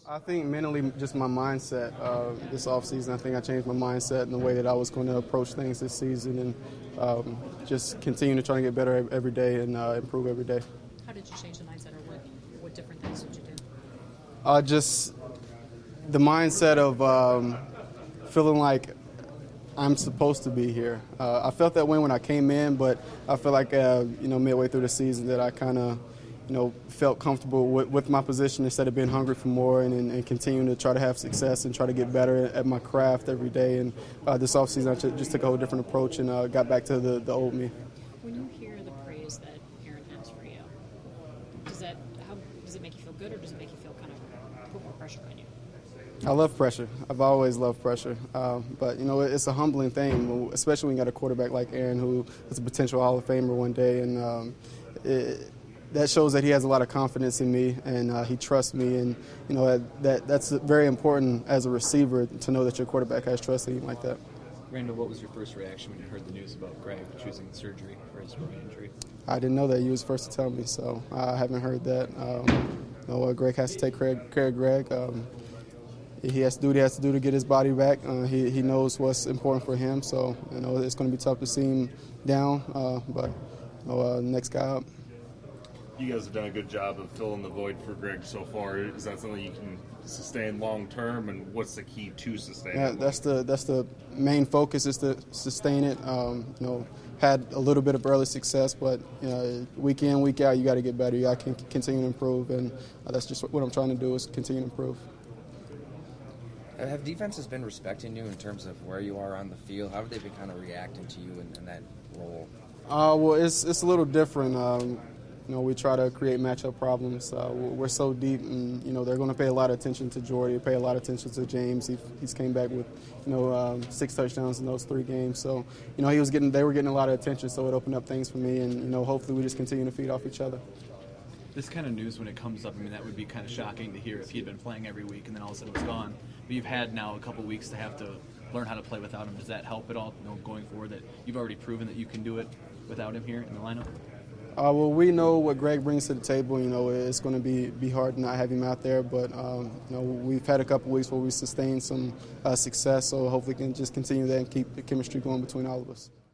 I think mentally, just my mindset. This offseason, I think I changed my mindset in the way that I was going to approach things this season, and just continue to try to get better every day and improve every day. How did you change the mindset, or what different things did you do? Just the mindset of feeling like I'm supposed to be here. I felt that way when I came in, but I feel like midway through the season that I kind of felt comfortable with my position instead of being hungry for more and continuing to try to have success and try to get better at my craft every day. And this offseason, I just took a whole different approach and got back to the old me. When you hear the praise that Aaron has for you, does it make you feel good, or does it make you feel kind of put more pressure on you? I love pressure. I've always loved pressure. But, it's a humbling thing, especially when you got a quarterback like Aaron who is a potential Hall of Famer one day. And that shows that he has a lot of confidence in me and he trusts me. And, that's very important as a receiver to know that your quarterback has trust in you like that. Randall, what was your first reaction when you heard the news about Greg choosing surgery for his groin injury? I didn't know that. You was the first to tell me, so I haven't heard that. Greg has to take care of Greg. He has to do what he has to do to get his body back. He knows what's important for him, so it's going to be tough to see him down, but next guy up. You guys have done a good job of filling the void for Greg so far. Is that something you can sustain long term, and what's the key to sustaining? Yeah, that's the main focus, is to sustain it. Had a little bit of early success, but week in, week out, you got to get better. You got to continue to improve, and that's just what I'm trying to do, is continue to improve. Have defenses been respecting you in terms of where you are on the field? How have they been kind of reacting to you in that role? Well, it's a little different. We try to create matchup problems. We're so deep, and they're going to pay a lot of attention to Jordy, pay a lot of attention to James. He's came back with 6 touchdowns in those 3 games. So they were getting a lot of attention. So it opened up things for me, and hopefully we just continue to feed off each other. This kind of news, when it comes up, that would be kind of shocking to hear if he had been playing every week and then all of a sudden it was gone. But you've had now a couple weeks to have to learn how to play without him. Does that help at all, going forward, that you've already proven that you can do it without him here in the lineup? Well, we know what Greg brings to the table. It's going to be hard to not have him out there, but we've had a couple weeks where we sustained some success, so hopefully we can just continue that and keep the chemistry going between all of us.